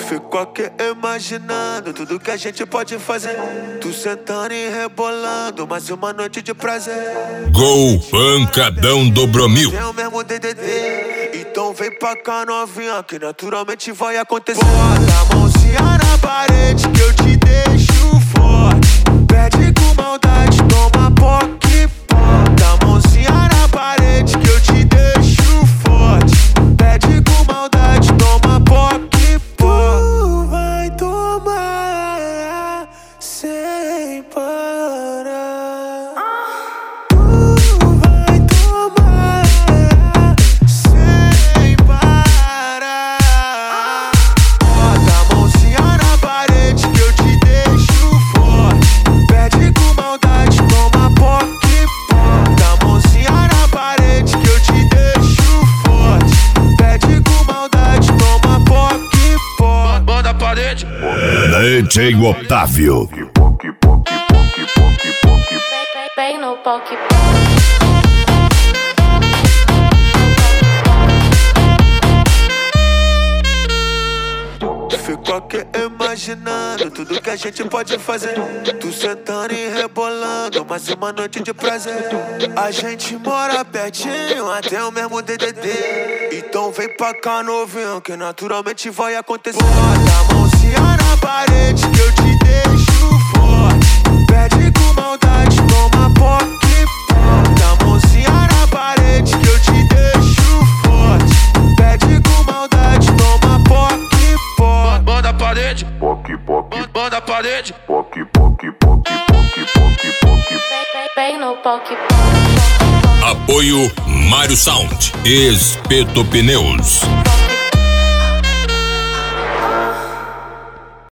Ficou aqui imaginando tudo que a gente pode fazer. Tu sentando e rebolando, mais uma noite de prazer. Gol Pancadão do Bromil. É o mesmo DDD, então vem pra cá novinha, que naturalmente vai acontecer. Bota a mãozinha na parede que eu te deixo forte. Pede com maldade, toma poque. Bota a mãozinha na parede que eu te deixo forte. Pede com maldade, toma poque. Tu vai tomar sem parar. Tu vai tomar sem parar. Bota a mãozinha na parede que eu te deixo forte. Pede com maldade, toma poque. Bota a mãozinha na parede que eu te deixo forte. Pede com maldade, toma poque. Bota a parede. DJ Otávio. Bem no poque. Fico aqui imaginando tudo que a gente pode fazer. Tu sentando e rebolando, mais uma noite de prazer. A gente mora pertinho, até o mesmo DDD. Então vem pra cá novinho, que naturalmente vai acontecer. Bota a mãozinha na parede que eu te deixo forte. Pede com maldade, toma poque. Bota a mãozinha na parede que eu te deixo forte. Pede com maldade, toma poque. Banda a parede, banda a parede, Bem no poque. Apoio Mário Sound. Espeto Pneus.